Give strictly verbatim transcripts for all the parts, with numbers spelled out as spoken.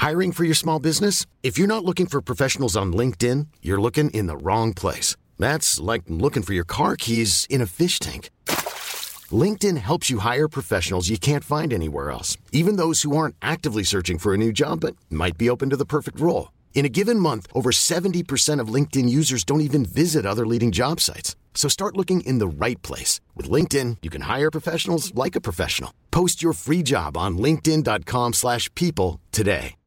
Hiring for your small business? If you're not looking for professionals on LinkedIn, you're looking in the wrong place. That's like looking for your car keys in a fish tank. LinkedIn helps you hire professionals you can't find anywhere else, even those who aren't actively searching for a new job but might be open to the perfect role. In a given month, over seventy percent of LinkedIn users don't even visit other leading job sites. So start looking in the right place. With LinkedIn, you can hire professionals like a professional. Post your free job on linkedin.com slash people today.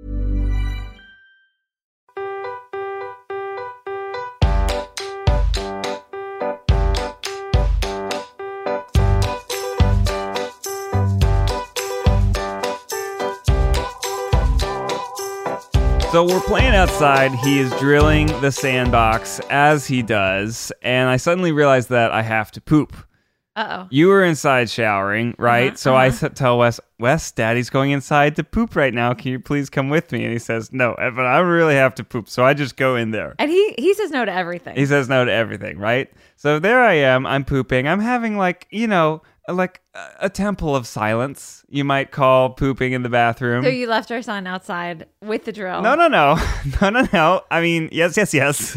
So we're playing outside. He is drilling the sandbox as he does, and I suddenly realized that I have to poop. Uh-oh. You were inside showering, right? Uh-huh, so uh-huh. I tell Wes, Wes, Daddy's going inside to poop right now. Can you please come with me? And he says, no, but I really have to poop. So I just go in there. And he, he says no to everything. He says no to everything, right? So there I am. I'm pooping. I'm having like, you know, like a temple of silence, you might call pooping in the bathroom. So you left our son outside with the drill. No, no, no. No, no, no. I mean, yes, yes, yes.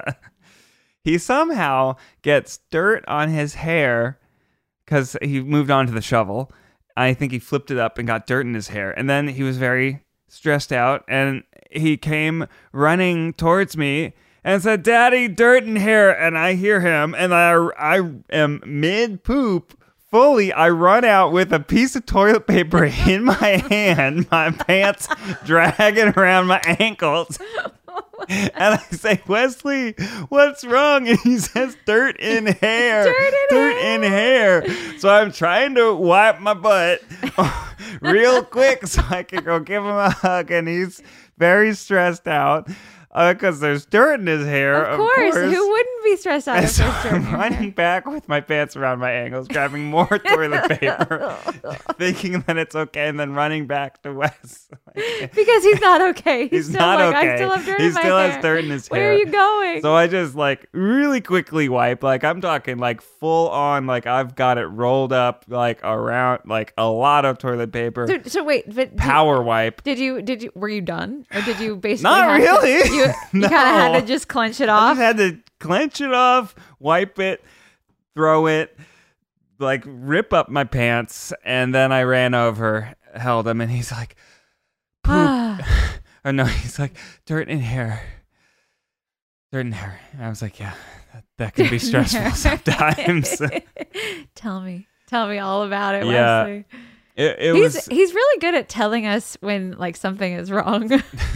He somehow gets dirt on his hair because he moved on to the shovel. I think he flipped it up and got dirt in his hair. And then he was very stressed out and he came running towards me and said, Daddy, dirt in hair. And I hear him and I, I am mid-poop. Fully, I run out with a piece of toilet paper in my hand, my pants dragging around my ankles. And I say, Wesley, what's wrong? And he says, dirt in hair. Dirt in dirt hair. in hair. So I'm trying to wipe my butt real quick so I can go give him a hug. And he's very stressed out because uh, there's dirt in his hair. Of course. Of course. Who wouldn't be stressed out And if so there's dirt in I'm your running hair? back with my pants around my ankles, grabbing more toilet paper, thinking that it's okay, and then running back to Wes. Because he's not okay. He's, He's still not like, okay. I still have dirt He in my still hair. has dirt in his Where hair. are you going? So I just like really quickly wipe. Like I'm talking like full on. Like I've got it rolled up like around like a lot of toilet paper. so, so wait, but did, Power wipe. did you did you were you done or did you basically Not have to- really. you you No. kind of had to just clench it I off? just had to clench it off, wipe it, throw it, like rip up my pants, and then I ran over, held him, and he's like, poop. Or no, he's like, dirt in hair. Dirt in hair. And I was like, yeah, that, that can be stressful sometimes. Tell me. Tell me all about it, Yeah. Wesley. It, it he's was, he's really good at telling us when like something is wrong.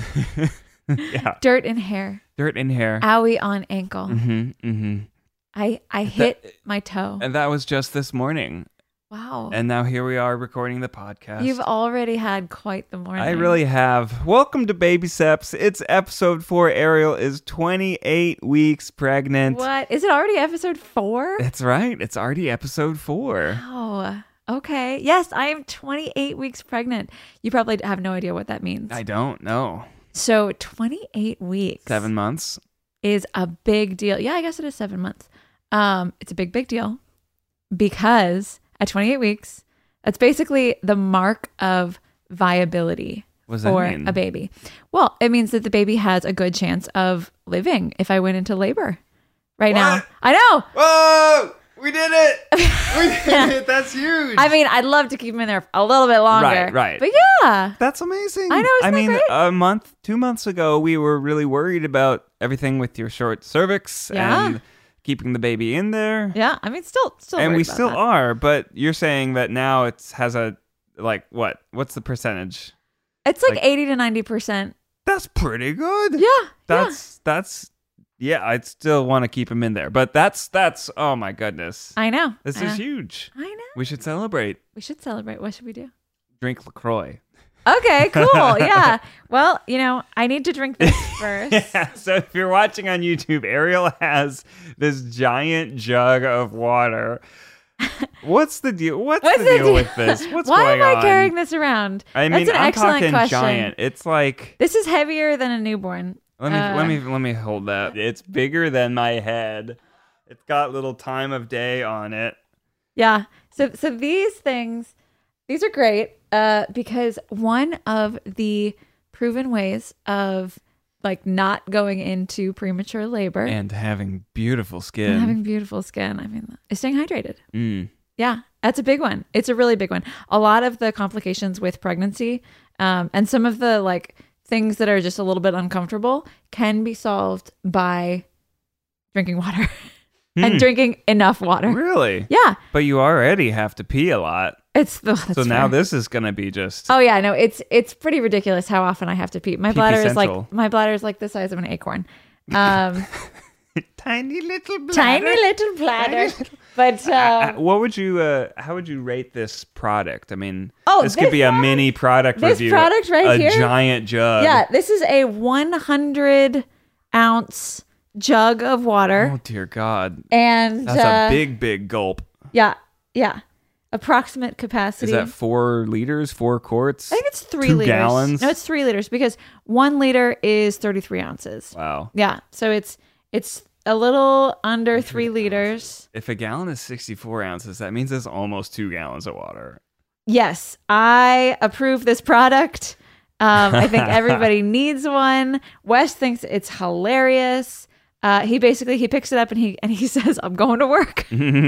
yeah, Dirt in hair. dirt in hair. Owie on ankle. Mm-hmm, mm-hmm. I I hit my toe. And that was just this morning. Wow. And now here we are recording the podcast. You've already had quite the morning. I really have. Welcome to Baby Steps. It's episode four. Ariel is twenty-eight weeks pregnant. What? Is it already episode four? That's right. It's already episode four. Oh, okay. Yes, I am twenty-eight weeks pregnant. You probably have no idea what that means. I don't know. So twenty-eight weeks. Seven months. Is a big deal. Yeah, I guess it is seven months. Um, it's a big, big deal because at twenty-eight weeks, that's basically the mark of viability What does that for mean? a baby. Well, it means that the baby has a good chance of living if I went into labor right now. What? I know. Whoa! We did it! We did it! That's huge! I mean, I'd love to keep him in there a little bit longer. Right, right. But yeah. That's amazing. I know, isn't I that mean, great? a month, two months ago, we were really worried about everything with your short cervix Yeah. and keeping the baby in there. Yeah. I mean, still, still. and worried we about still that. are, but you're saying that now it has a, like, what? What's the percentage? It's like, like- eighty to ninety percent. That's pretty good. Yeah. That's, that's, yeah, I'd still want to keep him in there. But that's, that's, oh my goodness. yeah. I know. This I is know. huge. I know. We should celebrate. We should celebrate. What should we do? Drink LaCroix. Okay, cool. Yeah. Well, you know, I need to drink this first. Yeah, so if you're watching on YouTube, Ariel has this giant jug of water. What's the deal? What's, What's the, the deal deal? with this? What's Why going am I on? carrying this around? I mean, That's an I'm excellent talking question. giant. It's like This is heavier than a newborn. let me Uh, let me let me hold that. It's bigger than my head. It's got little time of day on it. Yeah. So so these things, these are great uh, because one of the proven ways of like not going into premature labor And having beautiful skin. and having beautiful skin. I mean, is staying hydrated. Mm. Yeah, that's a big one. It's a really big one. A lot of the complications with pregnancy um, and some of the like things that are just a little bit uncomfortable can be solved by drinking water and Hmm. drinking enough water. Really? Yeah, But you already have to pee a lot. it's the. That's so now fair. this is going to be just... Oh yeah, no, it's it's pretty ridiculous how often I have to pee. My Pee-pee bladder is central. like my bladder is like the size of an acorn. Um, Tiny little bladder. tiny little bladder. But Uh, uh, what would you, uh, how would you rate this product? I mean, Oh, this could this be a product- mini product this review. product right a here? giant jug. yeah, this is a one hundred ounce jug of water, Oh, dear God. and That's uh, a big, big gulp. yeah, yeah, approximate capacity. Is that four liters, four quarts? I think it's three two liters. gallons? No, it's three liters because one liter is thirty-three ounces. Wow. Yeah, so it's it's a little under three liters. If a gallon is sixty-four ounces, that means it's almost two gallons of water. Yes, I approve this product. Um, I think everybody needs one. Wes thinks it's hilarious. Uh, he basically he picks it up and he and he says, "I'm going to work,"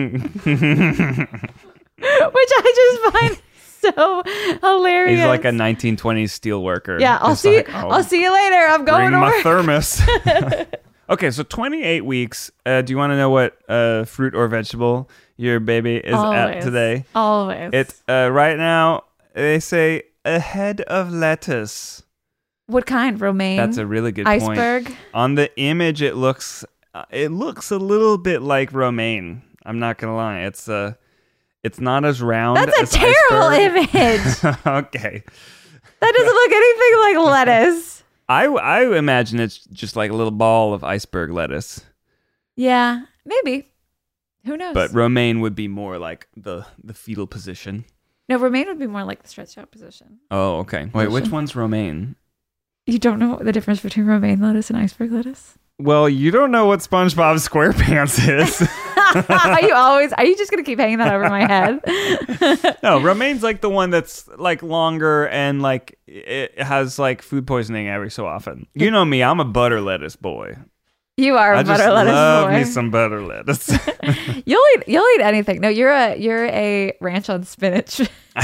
which I just find so hilarious. He's like a nineteen twenties steel worker. yeah. I'll Just see. like, oh, I'll see you later. I'm going bring to my work. thermos. Okay, so twenty-eight weeks. Uh, do you want to know what uh, fruit or vegetable your baby is at Always. today? Always. It's uh, right now. They say a head of lettuce. What kind? Romaine? That's a really good point. iceberg? On the image, it looks uh, it looks a little bit like romaine. I'm not gonna lie. It's uh, it's not as round. That's a as terrible iceberg. image. Okay. That doesn't look anything like lettuce. I, I imagine it's just like a little ball of iceberg lettuce, Yeah, maybe. Who knows? but romaine would be more like the the fetal position. no, romaine would be more like the stretched out position. Oh, okay. Wait, which one's romaine? You don't know the difference between romaine lettuce and iceberg lettuce? Well, you don't know what SpongeBob SquarePants is. Are you always? Are you just gonna keep hanging that over my head? No, romaine's like the one that's like longer and like it has like food poisoning every so often. You know me, I'm a butter lettuce boy. You are a I butter just lettuce love boy. me some butter lettuce. You'll eat. You'll eat anything. No, you're a you're a ranch on spinach.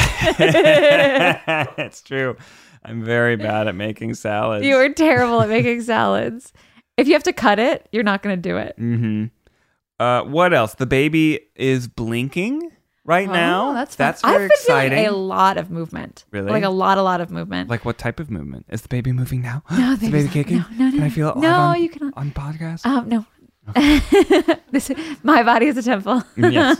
It's true. I'm very bad at making salads. You are terrible at making salads. If you have to cut it, you're not gonna do it. Mm-hmm. Uh, what else? The baby is blinking right now. Oh, that's that's fun. very I've been exciting. feeling a lot of movement. Really? Like a lot, a lot of movement. Like what type of movement? Is the baby moving now? No, is the baby's baby not- kicking? no, no, no, Can I no. feel it No, live on, you cannot. on podcast? Um, no. this my body is a temple. Yes.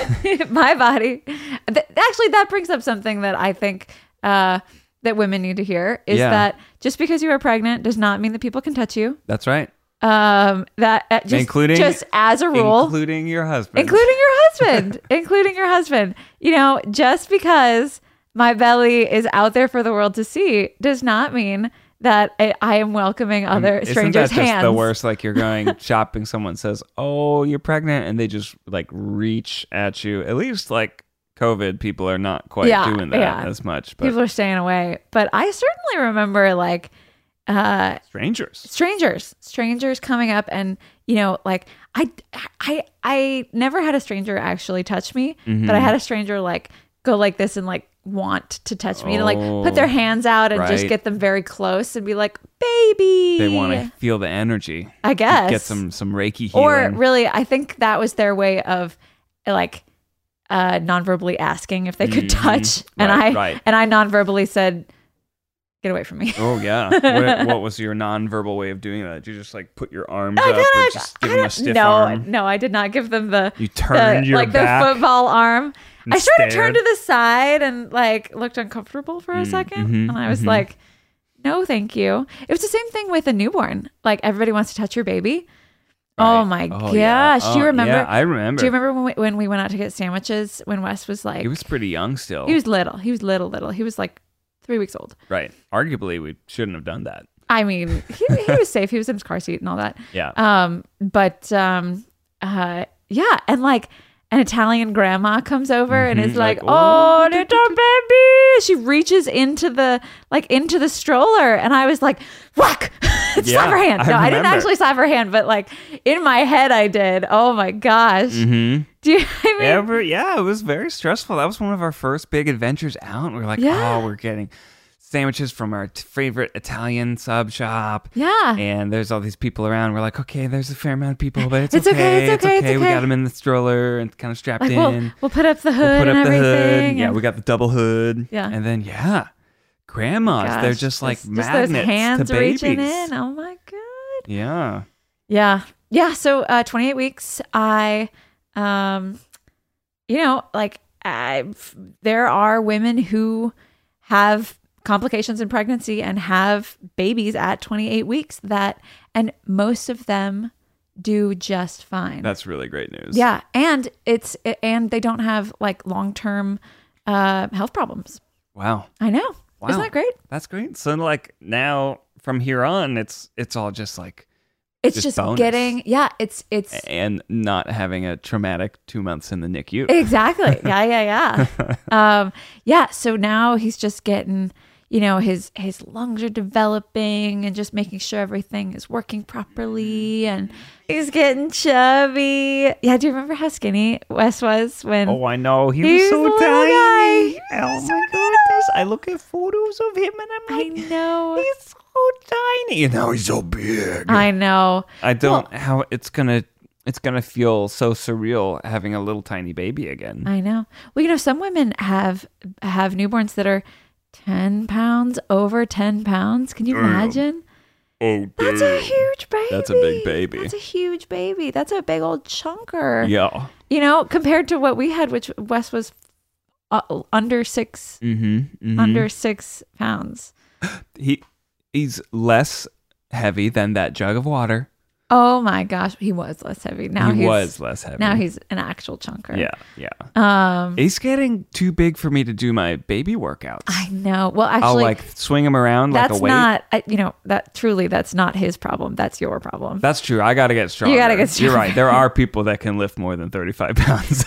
My body. Th- actually, that brings up something that I think uh, that women need to hear is Yeah. that just because you are pregnant does not mean that people can touch you. That's right. Um, that uh, just, Including- just as a rule, Including your husband. including your husband, including your husband. You know, just because my belly is out there for the world to see does not mean that I, I am welcoming other Isn't strangers' that just hands. the worst? Like you're going shopping, someone says, "Oh, you're pregnant," and they just like reach at you. At least like COVID, people are not quite Yeah, doing that yeah. as much. But People are staying away, but I certainly remember like uh, strangers. strangers, strangers coming up, and you know, like I, I, I never had a stranger actually touch me, Mm-hmm. but I had a stranger like go like this and like want to touch me, to like put their Oh, hands out and just right. get them very close and be like, "Baby." They want to feel the energy. I guess, Get some some Reiki healing. or really, I think that was their way of like uh non-verbally asking if they could Mhm. touch, and Right, I right. and I non-verbally said, "Get away from me." Oh yeah. what, what was your non-verbal way of doing that? Did you just like put your arms I up, or kinda- just I give them a don't- stiff no, arm? no, I did not give them the You turned the, your like back. the football arm. and I sort of stared. turned to the side and like looked uncomfortable for a Mm, second, mhm, and I was mhm. like, "No, thank you." It was the same thing with a newborn. Like everybody wants to touch your baby. Oh Right. my Oh, gosh! yeah. Do you Oh, remember? Yeah, I remember. Do you remember when we, when we went out to get sandwiches when Wes was like He was pretty young still. he was little. He was little, little. He was like three weeks old. right. Arguably, we shouldn't have done that. I mean, he, he was safe. He was in his car seat and all that. Yeah. Um, but um, uh, yeah, and like, an Italian grandma comes over and is like, Like, oh, oh, little baby. She reaches into the, like into the stroller. And I was like, whack, slap Yeah, her hand. I No, I, didn't remember. actually slap her hand, but like in my head I did. Oh my gosh. Mm-hmm. Do you, I mean, Ever, yeah, it was very stressful. That was one of our first big adventures out. We were like, Yeah. oh, we're getting sandwiches from our t- favorite Italian sub shop. yeah. And there's all these people around. We're like, okay, there's a fair amount of people, but it's, It's okay, it's okay, it's We okay. got them in the stroller and kind of strapped Like in. we'll, we'll put up the hood We'll put and up the everything. hood. Yeah, and- we got the double hood. Yeah. And then, yeah, grandmas. Gosh, they're just like just magnets those hands to babies. reaching in. Oh my god. Yeah. Yeah. Yeah. So uh, twenty-eight weeks, I, um, you know, like I, there are women who have complications in pregnancy and have babies at twenty-eight weeks that, and most of them do just fine. That's really great news. Yeah. And it's, and they don't have like long-term uh, health problems. Wow. I know. Wow. Isn't that great? That's great. So like now from here on, it's it's all just like It's Just just, bonus. getting, yeah, it's, it's, and not having a traumatic two months in the N I C U. exactly. Yeah, yeah, yeah. um, yeah. So now he's just getting, you know, his his lungs are developing and just making sure everything is working properly, and he's getting chubby. Yeah. Do you remember how skinny Wes was when? Oh, I know. He, He was was so a little tiny. guy. Oh my goodness. I look at photos of him and I'm I like, know. he's so tiny. And now he's so big. I know. I don't how it's gonna it's gonna feel so surreal having a little tiny baby again. I know. Well, you know, some women have have newborns that are ten pounds, over ten pounds. Can you imagine? Oh, That's a huge baby. That's a big baby. That's a huge baby. That's a big old chunker. Yeah. You know, compared to what we had, which Wes was uh, under six, Mm-hmm, under six pounds. he he's less heavy than that jug of water. Oh my gosh, he was less heavy. Now he he's, was less heavy. Now he's an actual chunker. yeah, yeah. Um, He's getting too big for me to do my baby workouts. I know. Well, I'll actually, like swing him around like that's a weight. not. I- You know, that truly, that's not his problem. That's your problem. That's true. I got to get stronger. gotta get You're right. stronger. There are people that can lift more than thirty-five pounds.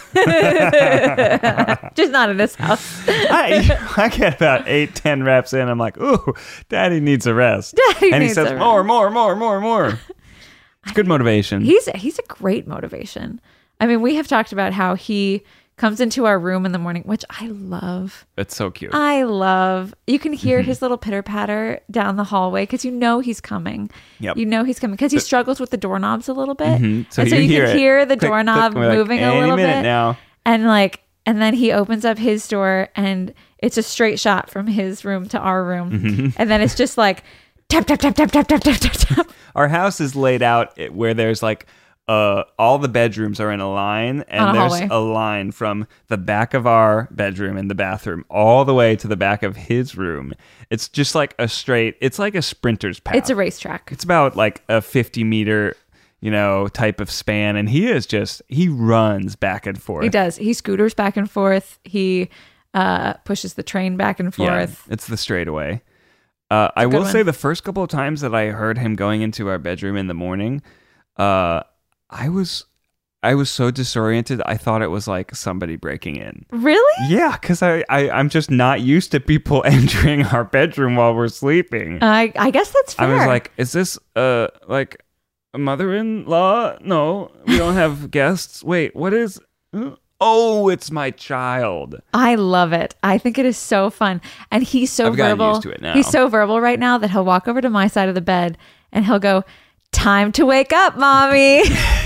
Just not in this house. I, I get about eight, ten reps in. I'm like, ooh, daddy needs a rest. Daddy and he needs says, a more, more, more, more, more. It's good motivation. He's he's a great motivation. I mean, we have talked about how he comes into our room in the morning, which I love. It's so cute. I love. You can hear his little pitter patter down the hallway because you know he's coming. Yep. You know he's coming because he struggles with the doorknobs a little bit, Mhm. and so you, hear can it. hear the Click, doorknob click. We're like, moving a any little minute bit. now. And like, and then he opens up his door, and it's a straight shot from his room to our room, Mm-hmm. and then it's just like tap tap tap tap tap tap tap tap tap. Our house is laid out where there's like uh all the bedrooms are in a line, and On a there's hallway. a line from the back of our bedroom and the bathroom all the way to the back of his room. It's just like a straight, it's like a sprinter's path. It's a racetrack. It's about like a fifty meter, you know, type of span, and he is just he runs back and forth. He does. He scooters back and forth. He uh, pushes the train back and Yeah, forth. it's the straightaway. Uh, I will one. say the first couple of times that I heard him going into our bedroom in the morning, uh, I was I was so disoriented. I thought it was like somebody breaking in. Really? Yeah, because I, I I'm just not used to people entering our bedroom while we're sleeping. I I guess that's fair. I was like, is this uh like a mother-in-law? No, we don't have guests. Wait, what is? Oh, it's my child. I love it. I think it is so fun. And he's so I've gotten verbal. used to it now. He's so verbal right now that he'll walk over to my side of the bed and he'll go, "Time to wake up, mommy."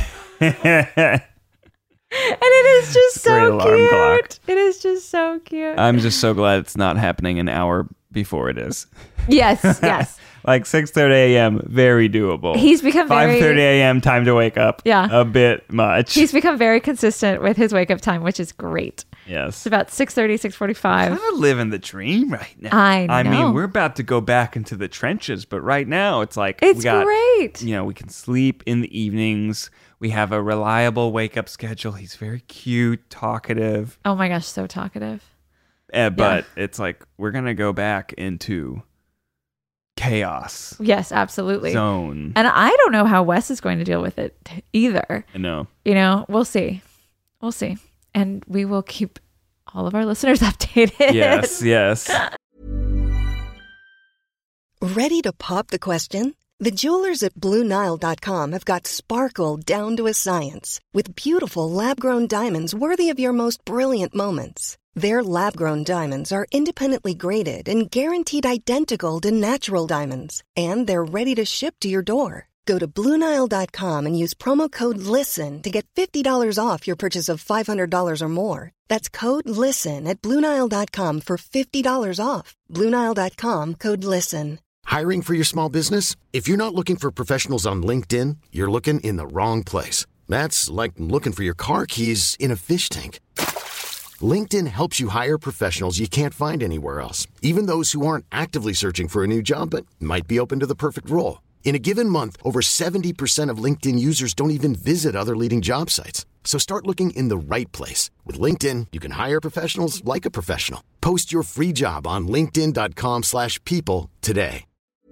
And it is just Great so alarm cute. clock. It is just so cute. I'm just so glad it's not happening an hour before it is. yes, yes. Like six thirty a.m., very doable. He's become very- five thirty a.m., time to wake up. Yeah. A bit much. He's become very consistent with his wake up time, which is great. yes. It's about six thirty, six forty-five. Kind of living the dream right now. I I know. mean, we're about to go back into the trenches, but right now it's like It's we got, great. you know, we can sleep in the evenings. We have a reliable wake up schedule. He's very cute, talkative. Oh my gosh, so talkative. Uh, but it's like we're going to go back into chaos Yes, absolutely. zone. And I don't know how Wes is going to deal with it either. I know. You know, we'll see. We'll see. and we will keep all of our listeners updated. Yes, yes. Ready to pop the question? The jewelers at Blue Nile dot com have got sparkle down to a science with beautiful lab-grown diamonds worthy of your most brilliant moments. Their lab-grown diamonds are independently graded and guaranteed identical to natural diamonds, and they're ready to ship to your door. Go to Blue Nile dot com and use promo code LISTEN to get fifty dollars off your purchase of five hundred dollars or more. That's code LISTEN at Blue Nile dot com for fifty dollars off. Blue Nile dot com, code LISTEN. Hiring for your small business? If you're not looking for professionals on LinkedIn, you're looking in the wrong place. That's like looking for your car keys in a fish tank. LinkedIn helps you hire professionals you can't find anywhere else, even those who aren't actively searching for a new job but might be open to the perfect role. In a given month, over seventy percent of LinkedIn users don't even visit other leading job sites. So start looking in the right place. With LinkedIn, you can hire professionals like a professional. Post your free job on linkedin dot com slash people today.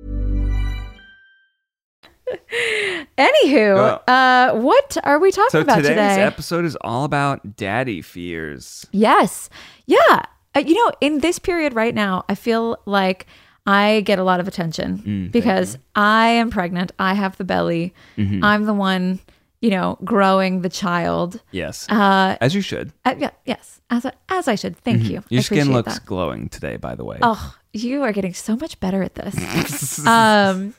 Anywho, uh, what are we talking So about today's today? episode is all about daddy fears. Yes. Yeah. Uh, you know, in this period right now, I feel like I get a lot of attention Mm, because I am pregnant. I have the belly. Mm-hmm. I'm the one, you know, growing the child. Yes, Uh, as you should. uh, yeah, yes, as I, as I should. Thank you. Your I skin appreciate looks that. glowing today, by the way. Oh, you are getting so much better at this. um,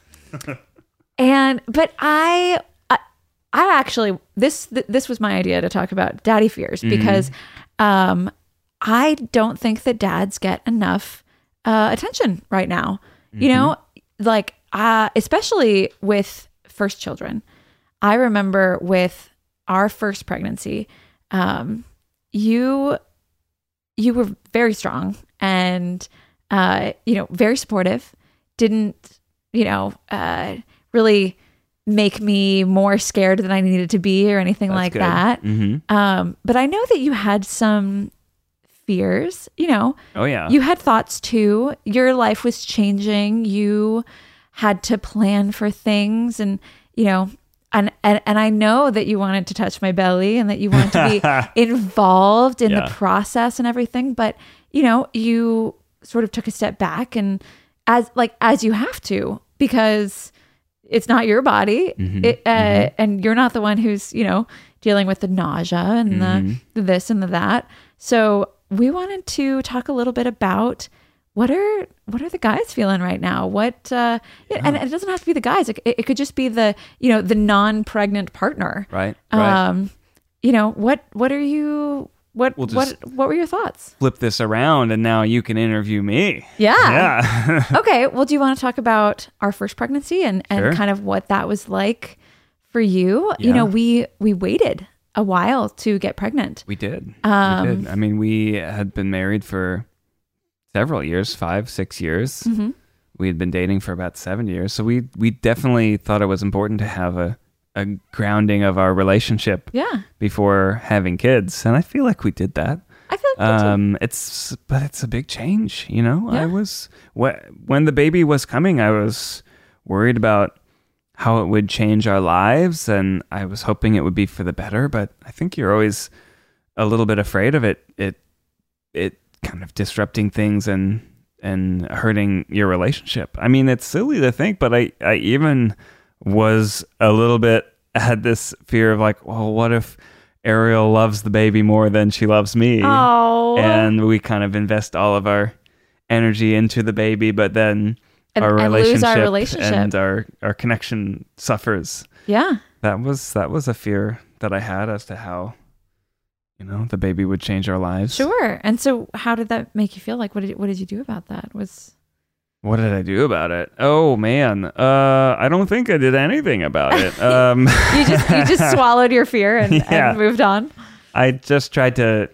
and but I, I, I actually this th- this was my idea to talk about daddy fears because, um, I don't think that dads get enough uh, attention right now. You know, like uh, especially with first children. I remember with our first pregnancy, um, you you were very strong and uh, you know, very supportive. Didn't you know uh, really make me more scared than I needed to be or anything That's like good. that. Mm-hmm. Um, but I know that you had some fears. You know, Oh yeah. you had thoughts too. Your life was changing. You had to plan for things and, you know, and, and, and I know that you wanted to touch my belly and that you wanted to be involved in Yeah. the process and everything. But, you know, you sort of took a step back and as like, as you have to, because it's not your body. Mhm, It, uh, mhm. and you're not the one who's, you know, dealing with the nausea and Mhm. the, the this and the that. So we wanted to talk a little bit about what are what are the guys feeling right now? What uh, yeah. and it doesn't have to be the guys. It, it could just be the you know the non-pregnant partner. Right. Right. Um, you know what what are you what We'll just- what what were your thoughts? Flip this around, and now you can interview me. Yeah. Yeah. Okay. Well, do you want to talk about our first pregnancy and and Sure. kind of what that was like for you? You Yeah. know, we we waited a while to get pregnant. We did. Um, we did. I mean, we had been married for several years, five, six years. Mm-hmm. We had been dating for about seven years. So we we definitely thought it was important to have a, a grounding of our relationship Yeah. before having kids. And I feel like we did that. I feel like that too. Um, it's but it's a big change, you know. Yeah. I was wh- when the baby was coming, I was worried about how it would change our lives, and I was hoping it would be for the better. But I think you're always a little bit afraid of it. It it kind of disrupting things and and hurting your relationship. I mean, it's silly to think, but I I even was a little bit had this fear of like, well, what if Ariel loves the baby more than she loves me? Oh. And we kind of invest all of our energy into the baby, but then And- our, and relationship lose our relationship. and our, our connection suffers. Yeah. That was that was a fear that I had as to how, you know, the baby would change our lives. Sure. And so how did that make you feel? Like what did what did you do about that? Was What did I do about it? Oh man, uh, I don't think I did anything about it. Um, you just you just swallowed your fear and, Yeah. and moved on? I just tried to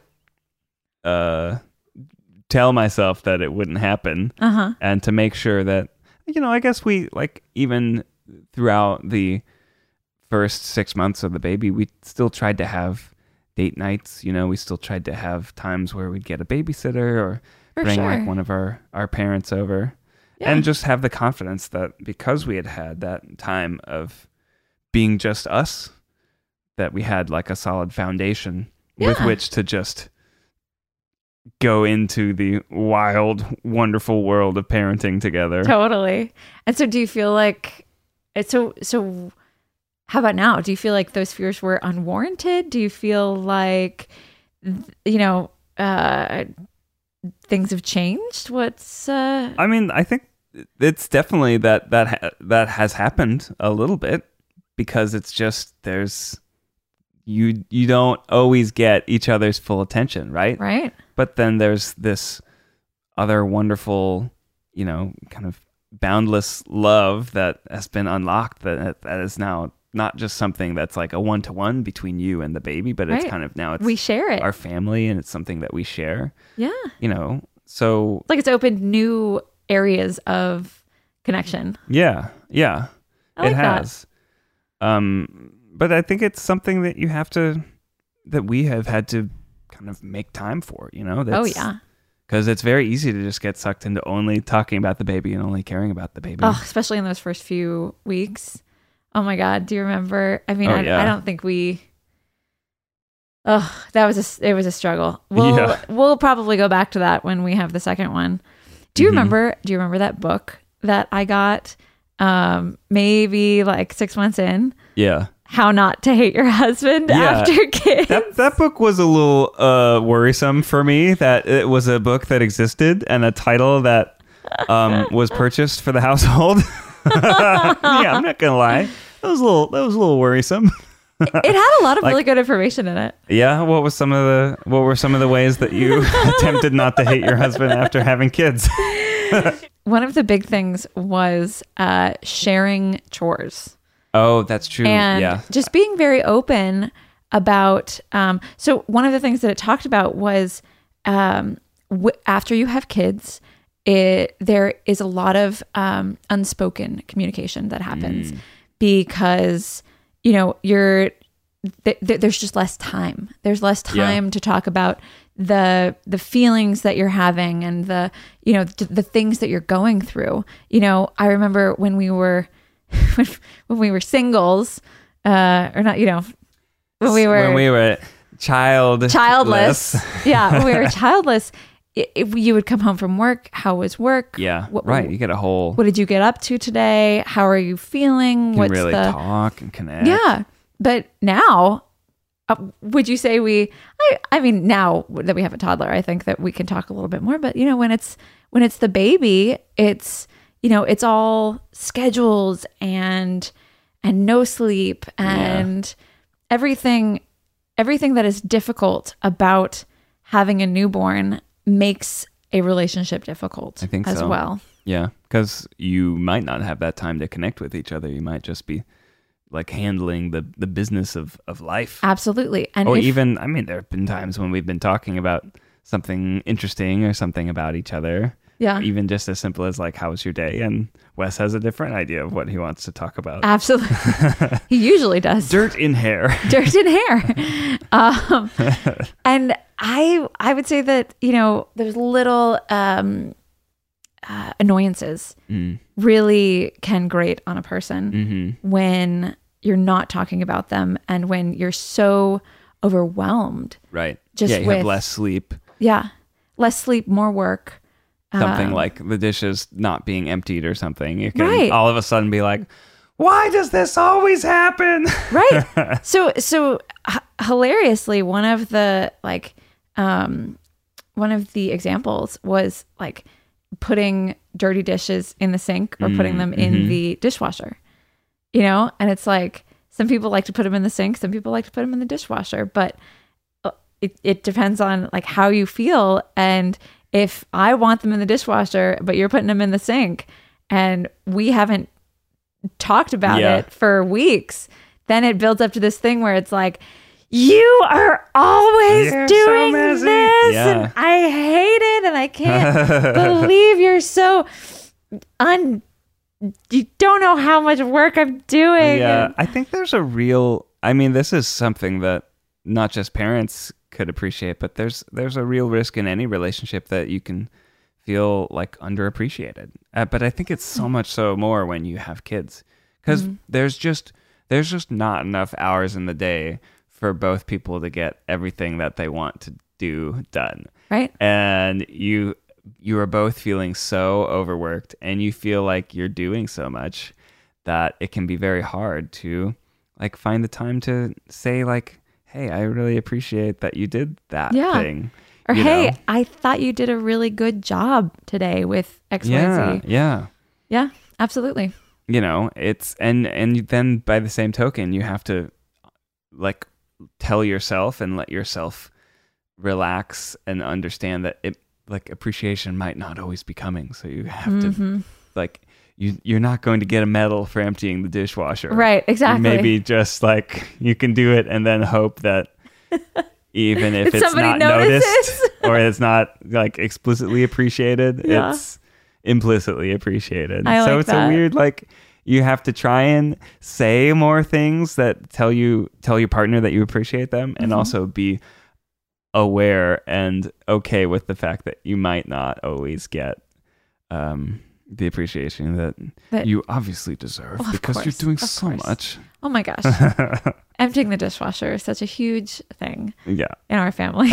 uh, tell myself that it wouldn't happen, Uh-huh. and to make sure that, you know, I guess we, like, even throughout the first six months of the baby, we still tried to have date nights. You know, we still tried to have times where we'd get a babysitter or For bring sure. like one of our, our parents over. Yeah. And just have the confidence that because we had had that time of being just us, that we had like a solid foundation with Yeah. which to just go into the wild, wonderful world of parenting together. Totally. And so do you feel like it's so so how about now? Do you feel like those fears were unwarranted? Do you feel like you know uh things have changed? What's uh I mean, I think it's definitely that that ha- that has happened a little bit because it's just there's you you don't always get each other's full attention, right? right? But then there's this other wonderful, you know, kind of boundless love that has been unlocked that that is now not just something that's like a one-to-one between you and the baby, but it's Right. kind of now it's We share it. our family and it's something that we share, Yeah. you know. So It's like it's opened new areas of connection. yeah, yeah. I like it that. has. Um but I think it's something that you have to that we have had to kind of make time for, you know. Oh That's, yeah. Because it's very easy to just get sucked into only talking about the baby and only caring about the baby. Oh, especially in those first few weeks. Oh my God. Do you remember? I mean, Oh, I, yeah. I don't think we. Oh, that was a it was a struggle. We'll Yeah. we'll probably go back to that when we have the second one. Do you Mhm. remember? Do you remember that book that I got? Um, maybe like six months in. Yeah. How Not to Hate Your Husband Yeah. After Kids. That that book was a little uh, worrisome for me. That it was a book that existed and a title that um, was purchased for the household. Yeah, I'm not gonna lie. That was a little. That was a little worrisome. It had a lot of Like- really good information in it. Yeah. What was some of the What were some of the ways that you attempted not to hate your husband after having kids? One of the big things was uh, sharing chores. Oh, that's true. and yeah. just being very open about um so one of the things that it talked about was um w- after you have kids it there is a lot of um unspoken communication that happens Mm. because you know you're th- th- there's just less time there's less Yeah. time to talk about the the feelings that you're having and the you know th- the things that you're going through. You know, I remember when we were when, when we were singles, uh, or not, you know, when we were when we were child childless. Yeah, when we were childless, i- if you would come home from work, how was work? Yeah. What- right. You get a whole. What did you get up to today? How are you feeling? You can What's really the talk and connect. yeah? But now, uh, would you say we? I I mean, now that we have a toddler, I think that we can talk a little bit more. But you know, when it's when it's the baby, it's you know, it's all schedules and and no sleep and everything everything that is difficult about having a newborn makes a relationship difficult I think as so. well. Yeah, because you might not have that time to connect with each other. You might just be like handling the, the business of, of life. Absolutely. And Or if- even, I mean, there have been times when we've been talking about something interesting or something about each other. yeah. Even just as simple as like, how was your day? And Wes has a different idea of what he wants to talk about. Absolutely. He usually does. Dirt in hair. Dirt in hair. Um, and I I would say that, you know, there's little um, uh, annoyances Mm. really can grate on a person Mm-hmm. when you're not talking about them and when you're so overwhelmed. Right. Just yeah, you with- have less sleep. Yeah. Less sleep, more work. Something Um, like the dishes not being emptied or something. You can Right. all of a sudden be like, why does this always happen? Right. so so h- hilariously, one of the like um one of the examples was like putting dirty dishes in the sink or putting Mm, them in mhm. the dishwasher. You know, and it's like some people like to put them in the sink, some people like to put them in the dishwasher, but uh, it it depends on like how you feel. And if I want them in the dishwasher, but you're putting them in the sink and we haven't talked about Yeah. it for weeks, then it builds up to this thing where it's like, you are always You're so doing messy. this Yeah. and I hate it and I can't believe you're so un you don't know how much work I'm doing. Yeah, And- I think there's a real. I mean, this is something that not just parents could appreciate, but there's there's a real risk in any relationship that you can feel like underappreciated. Uh, but I think it's so much so more when you have kids, because there's just there's just not enough hours in the day for for both people to get everything that they want to do done. Right. And you you are both feeling so overworked, and you feel like you're doing so much that it can be very hard to like find the time to say like, hey, I really appreciate that you did that Yeah. thing. Or, you hey, know? I thought you did a really good job today with X, yeah, Y, Z. yeah. Yeah, absolutely. You know, it's and and then by the same token, you have to like tell yourself and let yourself relax and understand that it like appreciation might not always be coming. So you have Mm-hmm. to like you you're not going to get a medal for emptying the dishwasher. Right, exactly. Maybe just like you can do it and then hope that even if That it's somebody not notices. noticed or it's not like explicitly appreciated, Yeah. it's implicitly appreciated. I so like it's that. a weird like you have to try and say more things that tell you tell your partner that you appreciate them, and Mhm. also be aware and okay with the fact that you might not always get um, the appreciation that, That- you obviously deserve Well, of because you're course, doing of so course. much. Oh my gosh. Emptying the dishwasher is such a huge thing Yeah. in our family.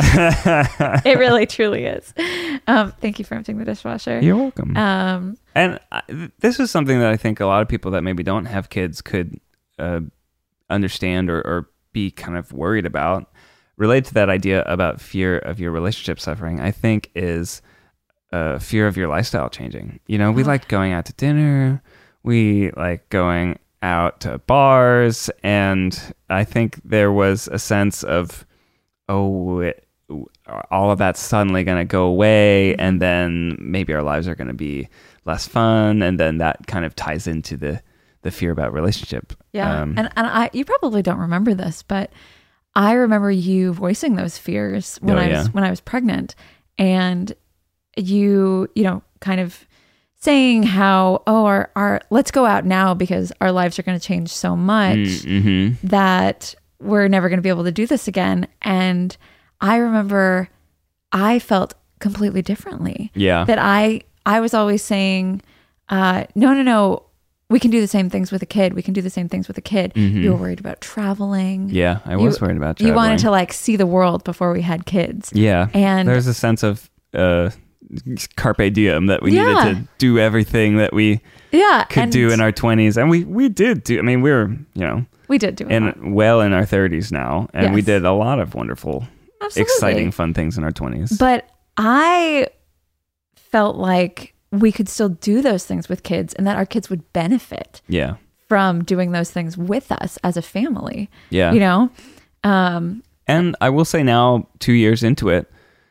It really, truly is. Um, thank you for emptying the dishwasher. You're welcome. Um, And I, th- this is something that I think a lot of people that maybe don't have kids could uh, understand or, or be kind of worried about. Related to that idea about fear of your relationship suffering, I think is uh, fear of your lifestyle changing. You know, we Oh. like going out to dinner, we like going out to bars, and I think there was a sense of, oh, it, all of that's suddenly going to go away, and then maybe our lives are going to be less fun, and then that kind of ties into the the fear about relationship. yeah. Um, and and I, you probably don't remember this, but I remember you voicing those fears when Oh, I was yeah. when I was pregnant, and you, you know, kind of saying how, oh, our, our let's go out now because our lives are going to change so much mm-hmm. that we're never going to be able to do this again. And I remember I felt completely differently. Yeah. That I I was always saying, uh, no, no, no, we can do the same things with a kid. We can do the same things with a kid. Mhm. You were worried about traveling. Yeah, I You- was worried about traveling. You wanted to like see the world before we had kids. Yeah. And there's a sense of uh, carpe diem that we Yeah. needed to do everything that we yeah, could and do in our twenties. And we, we did do, I mean, we're, you know, we did do it. in well in our thirties now. And we Yes. did a lot of wonderful, Absolutely. exciting, fun things in our twenties. But I felt like we could still do those things with kids and that our kids would benefit yeah. from doing those things with us as a family. Yeah. You know? Um, And I will say now, two years into it,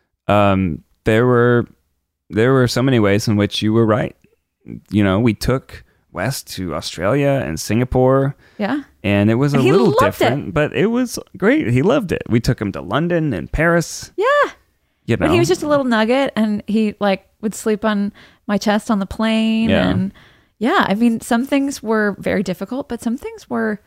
um, there were there were so many ways in which you were right. You know, we took Wes to Australia and Singapore, yeah. and it was a And he little loved it. different, but it was great. He loved it. We took him to London and Paris. Yeah. You know, When he was just a little nugget and he like would sleep on my chest on the plane. Yeah. And yeah, I mean, some things were very difficult, but some things were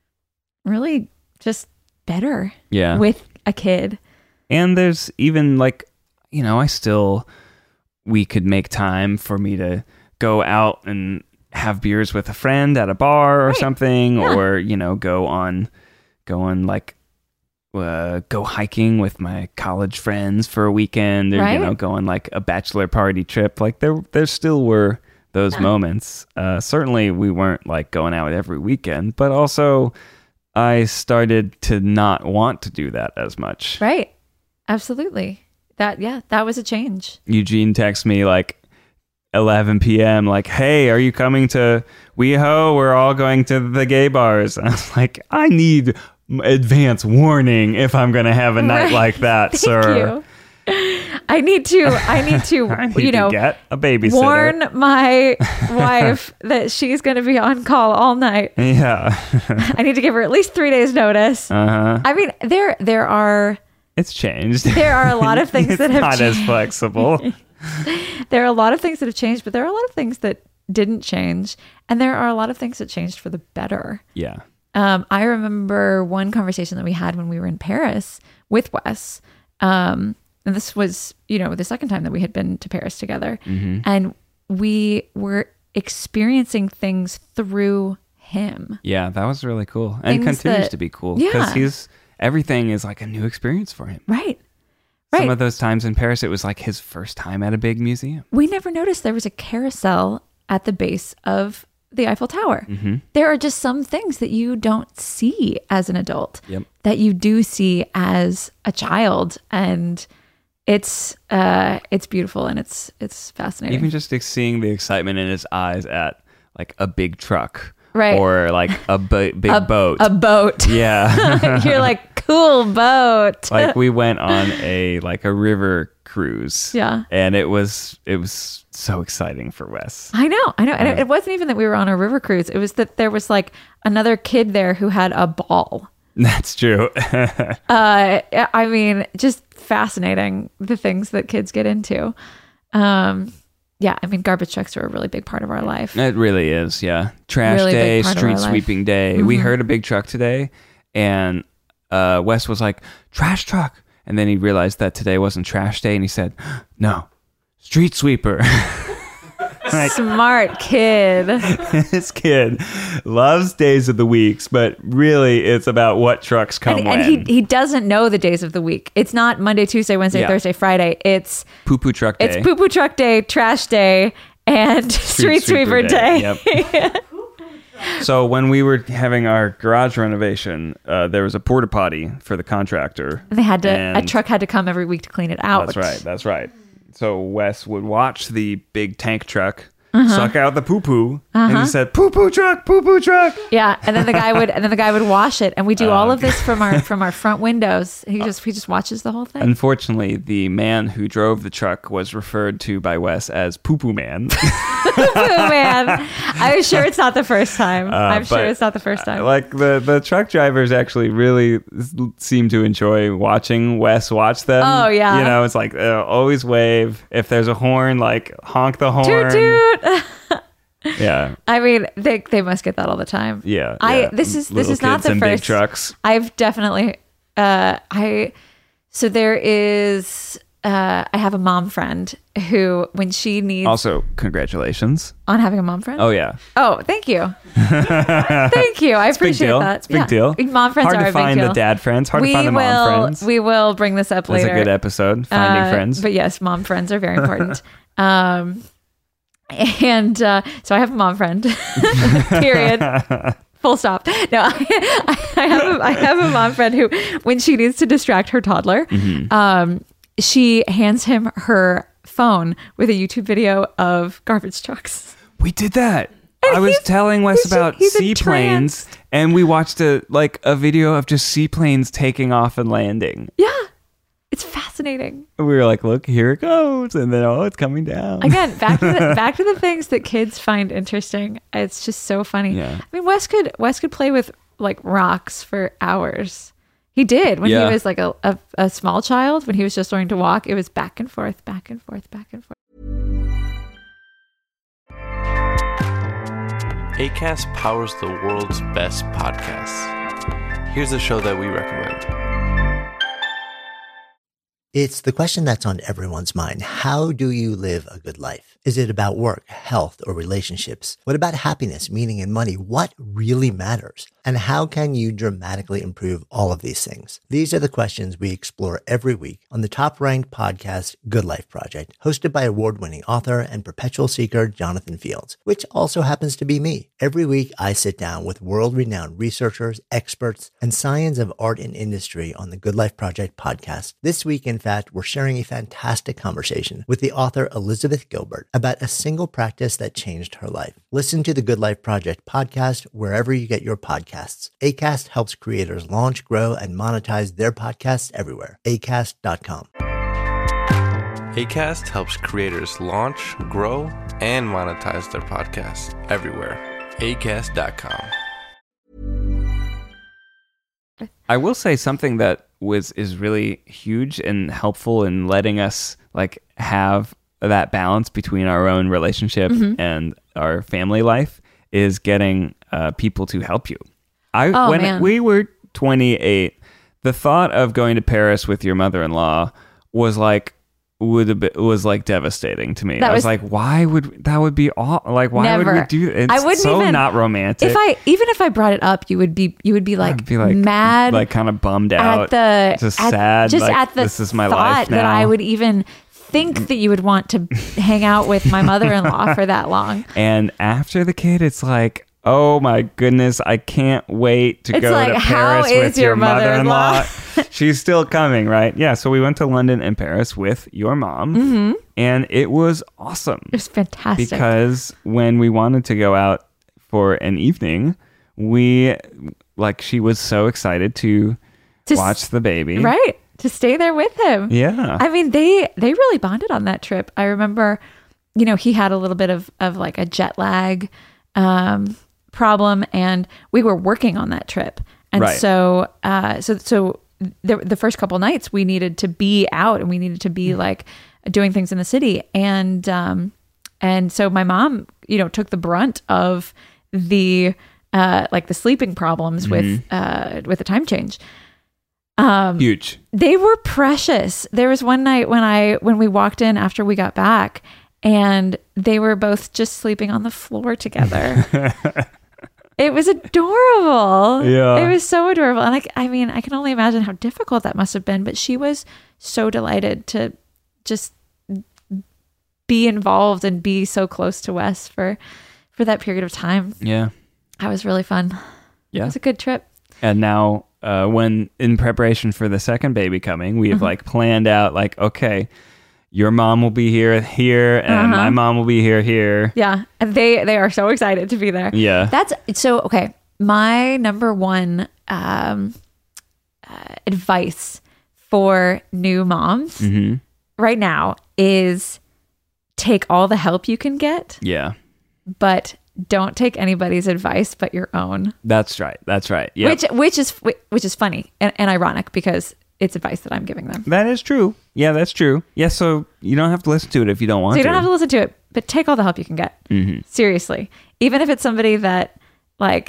really just better yeah. with a kid. And there's even like, you know, I still, we could make time for me to go out and have beers with a friend at a bar or Right. something, Yeah. or, you know, go on, go on like, uh, go hiking with my college friends for a weekend, or, Right. you know, go on like a bachelor party trip. Like there, there still were those Yeah. moments. Uh, certainly we weren't like going out every weekend, but also I started to not want to do that as much. Right. Absolutely. That, yeah, that was a change. Eugene texts me like eleven p.m. like, hey, are you coming to WeHo? We're all going to the gay bars. And I was like, I need advance warning if I'm going to have a night Right. like that, Thank sir. you. I need to, I need to, I need you know, to get a babysitter. warn my wife that she's going to be on call all night. Yeah. I need to give her at least three days notice. uh-huh. I mean, there, there are, It's changed. there are a lot of things it's that have not as changed. flexible. There are a lot of things that have changed, but there are a lot of things that didn't change. And there are a lot of things that changed for the better. Yeah. Um, I remember one conversation that we had when we were in Paris with Wes. Um, and this was, you know, the second time that we had been to Paris together. Mm-hmm. And we were experiencing things through him. Yeah, that was really cool. And Things continues that- to be cool. Because Yeah. he's everything is like a new experience for him. Right. Some Right. of those times in Paris, it was like his first time at a big museum. We never noticed there was a carousel at the base of the Eiffel Tower. Mm-hmm. There are just some things that you don't see as an adult Yep. that you do see as a child, and it's uh, it's beautiful and it's it's fascinating. Even just seeing the excitement in his eyes at like a big truck, Right. or like a bo- big a, boat. a boat. Yeah. You're like, cool boat. Like we went on a like a river cruise. Yeah. And it was it was so exciting for Wes. I know, I know. And it wasn't even that we were on a river cruise. It was that there was like another kid there who had a ball. That's true. Uh, I mean, just fascinating, the things that kids get into. Um, yeah, I mean, garbage trucks are a really big part of our life. It really is, yeah. Trash Really day, big part of our street life. sweeping day. We heard a big truck today, and uh, Wes was like, trash truck. And then he realized that today wasn't trash day, and he said, no, street sweeper. Like, Smart kid. this kid loves days of the weeks, but really it's about what trucks come And, when. and he he doesn't know the days of the week. It's not Monday, Tuesday, Wednesday, Yeah. Thursday, Friday. It's Poo-poo truck day. it's poo poo truck day, trash day, and street, sweeper, day. Yep. So when we were having our garage renovation, uh, there was a porta potty for the contractor. And they had to And- a truck had to come every week to clean it out. That's right. That's right. So Wes would watch the big tank truck Uh-huh. suck out the poo poo, and he said, "Poo poo truck, poo poo truck." Yeah, and then the guy would and then the guy would wash it, and we do Uh, all of this from our from our front windows. He just he just watches the whole thing. Unfortunately, the man who drove the truck was referred to by Wes as Poo Poo Man. Oh, man, I'm sure it's not the first time. Uh, I'm sure but, it's not the first time. Like the the truck drivers actually really seem to enjoy watching Wes watch them. Oh, yeah. You know, it's like uh, always wave. If there's a horn, like honk the horn. Toot toot. Yeah, I mean, they they must get that all the time. yeah. I yeah. this is this Little is not kids the in first. big trucks. I've definitely uh I so there is uh I have a mom friend who when she needs Also, congratulations. on having a mom friend. Oh yeah, Oh, thank you. Thank you. I big appreciate deal. that. It's a big deal. Mom friends Hard are to a big find deal. the dad friends. Hard we to find the mom will, friends. We will bring this up That's later. a good episode. Finding Uh, friends. But yes, mom friends are very important. um, and uh, so I have a mom friend. Period. Full stop. No, I, I have a, I have a mom friend who, when she needs to distract her toddler, Mm-hmm. um, she hands him her phone with a YouTube video of garbage trucks. We did that. And I was he's- telling Wes he's- about he's seaplanes, entranced. and we watched a like a video of just seaplanes taking off and landing. Yeah, it's fascinating. We were like, "Look, here it goes!" And then, oh, it's coming down. Again, back to the back to the things that kids find interesting. It's just so funny. Yeah. I mean, Wes could Wes could play with like rocks for hours. He did when Yeah. he was like a, a, a small child, when he was just learning to walk. It was back and forth, back and forth, back and forth. Acast powers the world's best podcasts. Here's a show that we recommend. It's the question that's on everyone's mind. How do you live a good life? Is it about work, health, or relationships? What about happiness, meaning, and money? What really matters? And how can you dramatically improve all of these things? These are the questions we explore every week on the top-ranked podcast, Good Life Project, hosted by award-winning author and perpetual seeker Jonathan Fields, which also happens to be me. Every week, I sit down with world-renowned researchers, experts, and science of art and industry on the Good Life Project podcast. This week, in fact, we're sharing a fantastic conversation with the author Elizabeth Gilbert about a single practice that changed her life. Listen to the Good Life Project podcast wherever you get your podcasts. Acast helps creators launch, grow, and monetize their podcasts everywhere. acast dot com. Acast helps creators launch, grow, and monetize their podcasts everywhere. acast dot com. I will say something that was is really huge and helpful in letting us like have that balance between our own relationship Mm-hmm. and our family life is getting uh, people to help you. I Oh, when man. we were twenty-eight, the thought of going to Paris with your mother-in-law was like would have been, was like devastating to me. That I was, was- like, why would that would be all like? Why Never. would we do it? It's I wouldn't so even- not romantic. If I even if I brought it up, you would be you would be like, I'd be like mad, like kind of bummed out, at the just at, sad. just like, at the this is my thought life now. that I would even think that you would want to hang out with my mother-in-law for that long. And after the kid, it's like, oh my goodness, I can't wait to It's go like, to how Paris is with your your mother-in-law? mother-in-law. She's still coming, right? Yeah. So we went to London and Paris with your mom, Mm-hmm. and it was awesome. It was fantastic. Because when we wanted to go out for an evening, we like she was so excited to, To watch s- the baby. right, to stay there with him. Yeah. I mean, they they really bonded on that trip. I remember, you know, he had a little bit of of like a jet lag um, problem, and we were working on that trip, and Right. so uh, so so the the first couple nights we needed to be out, and we needed to be like doing things in the city, and um, and so my mom, you know, took the brunt of the uh, like the sleeping problems with uh, with the time change. Um, Huge. They were precious. There was one night when I when we walked in after we got back, and they were both just sleeping on the floor together. It was adorable. Yeah. It was so adorable. And I, I mean, I can only imagine how difficult that must have been, but she was so delighted to just be involved and be so close to Wes for for that period of time. Yeah. That was really fun. It Yeah. was a good trip. And now, uh, when in preparation for the second baby coming, we have Mm-hmm. like planned out like, okay, your mom will be here, here, and Uh-huh. my mom will be here, here. Yeah. And they they are so excited to be there. Yeah. That's so okay. My number one um, uh, advice for new moms Mm-hmm. right now is take all the help you can get, Yeah. but don't take anybody's advice but your own. That's right. That's right. Yeah. Which which is which is funny and, and ironic because it's advice that I'm giving them. That is true. Yeah, that's true. Yeah, so you don't have to listen to it if you don't want So you to. don't have to listen to it, but take all the help you can get. Mm-hmm. Seriously. Even if it's somebody that like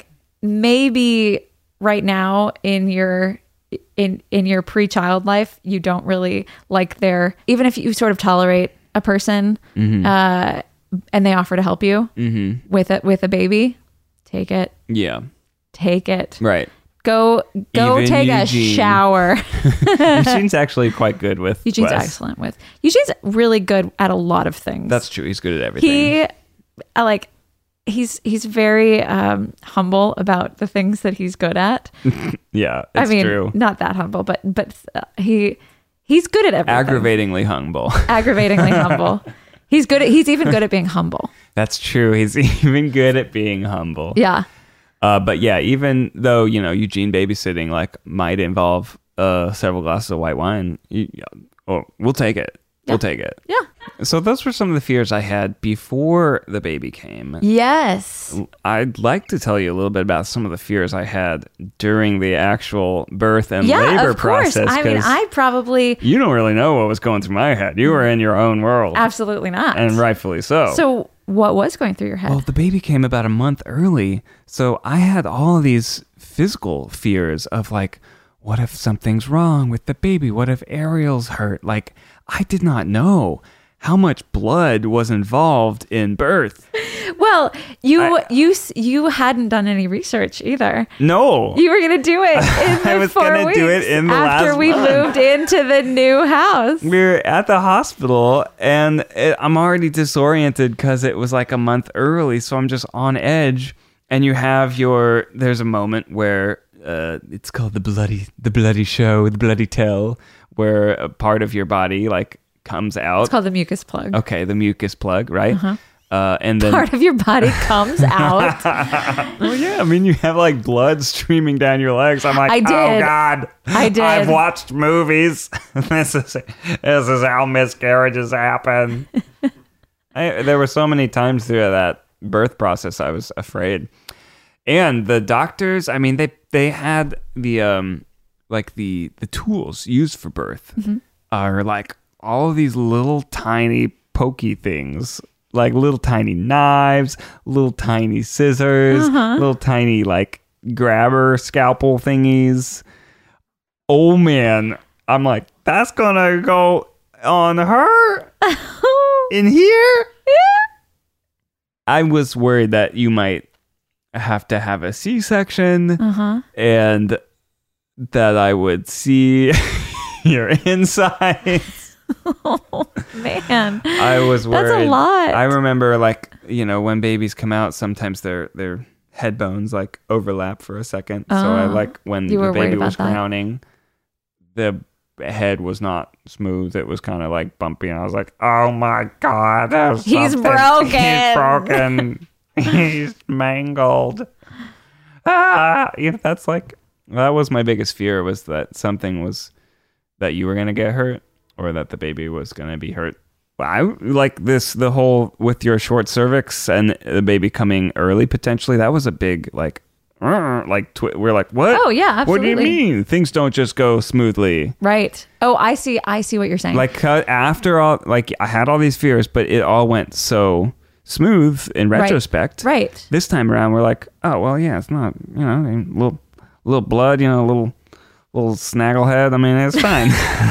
maybe right now in your in in your pre-child life, you don't really like their, even if you sort of tolerate a person Mm-hmm. uh, and they offer to help you Mm-hmm. with it with a baby, take it. Yeah. Take it. Right. Go go Even take a Eugene. shower. Eugene's actually quite good with Eugene's Wes. excellent with. Eugene's really good at a lot of things. That's true. He's good at everything. He I like he's he's very um humble about the things that he's good at. yeah, it's I mean, true. not that humble, but but uh, he he's good at everything. Aggravatingly humble. Aggravatingly humble. He's good at he's even good at being humble. That's true. He's even good at being humble. Yeah. Uh, but yeah, even though, you know, Eugene babysitting like might involve uh, several glasses of white wine, you, yeah, oh, we'll take it. We'll take it. Yeah. So those were some of the fears I had before the baby came. Yes. I'd like to tell you a little bit about some of the fears I had during the actual birth and Yeah, labor of course. process. I mean, 'cause I probably you don't really know what was going through my head. You were in your own world. absolutely not. And rightfully so. So what was going through your head? Well, the baby came about a month early. So I had all of these physical fears of like, what if something's wrong with the baby? What if Ariel's hurt? Like, I did not know how much blood was involved in birth. Well, you I- you s- you hadn't done any research either. No. You were gonna do it in the I was four gonna weeks do it in the after last we month. moved into the new house. We were at the hospital and it, I'm already disoriented because it was like a month early. So I'm just on edge. And you have your, there's a moment where uh, it's called the bloody, the bloody show, the bloody tell, where a part of your body like comes out. It's called the mucus plug. Okay, the mucus plug, right? Uh, and then, Part of your body comes out. well, yeah, I mean, you have like blood streaming down your legs. I'm like, I oh did. God, I did. I've watched movies. this is this is how miscarriages happen. I, there were so many times through that birth process I was afraid, and the doctors. I mean, they they had the um like the the tools used for birth Mm-hmm. are like all of these little tiny pokey things. Like little tiny knives, little tiny scissors, Uh-huh. little tiny like grabber scalpel thingies. Oh man, I'm like, that's gonna go on her in here. I was worried that you might have to have a C-section Uh-huh. and that I would see your insides. Oh, man. I was worried. That's a lot. I remember, like, you know, when babies come out, sometimes their their head bones like overlap for a second. So I Oh, like when you the were worried baby about was that. crowning, the head was not smooth. It was kind of like bumpy, and I was like, "Oh my god, there's He's something- broken." He's broken. He's mangled." Ah, you know, that's like that was my biggest fear, was that something was that you were gonna get hurt or that the baby was gonna be hurt. I like this the whole with your short cervix and the baby coming early potentially. That was a big like, uh, like twi- we're like, what? Oh, yeah, What do you absolutely. mean things don't just go smoothly? Right. Oh, I see. I see what you're saying. Like uh, after all, like I had all these fears, but it all went so smooth in Right. retrospect. Right. This time around, we're like, oh well, yeah, it's not, you know, a little, little blood, you know, a little, little snagglehead. I mean, it's fine.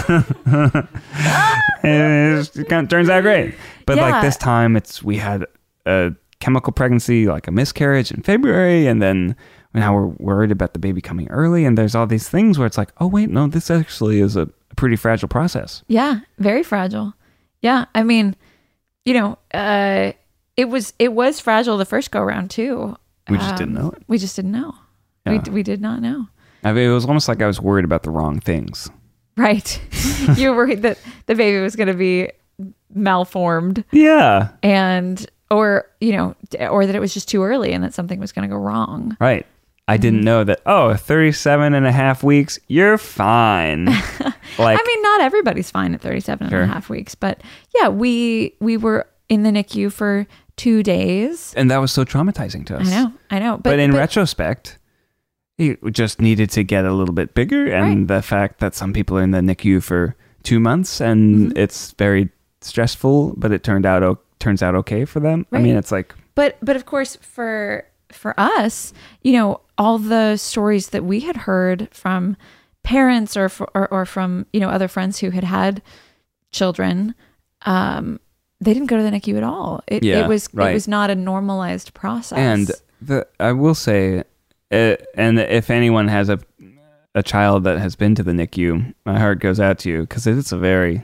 And it kind of turns out great. But Yeah. like this time, it's we had a chemical pregnancy, like a miscarriage in February, and then now we're worried about the baby coming early, and there's all these things where it's like, oh wait, no, this actually is a pretty fragile process. Yeah, very fragile. Yeah, I mean, you know, uh, it was it was fragile the first go around too. We just didn't know it. We just didn't know. Yeah. We we did not know. I mean, it was almost like I was worried about the wrong things. Right. You were worried that the baby was going to be malformed Yeah. and or you know or that it was just too early and that something was going to go wrong. Right. I didn't know that, oh, thirty-seven and a half weeks, you're fine. Like, I mean, not everybody's fine at thirty-seven Sure. and a half weeks, but yeah, we we were in the N I C U for two days. and that was so traumatizing to us. I know, I know. But, But, in but- retrospect, it just needed to get a little bit bigger. And Right. the fact that some people are in the N I C U for two months and Mm-hmm. it's very stressful, but it turned out o- turns out okay for them. I Right. mean, it's like, But but of course for for us, you know, all the stories that we had heard from parents or for, or, or from you know other friends who had had children, um, they didn't go to the N I C U at all. It, Yeah, it was right. it was not a normalized process. and the I will say, uh, and if anyone has a a child that has been to the N I C U, my heart goes out to you because it's a very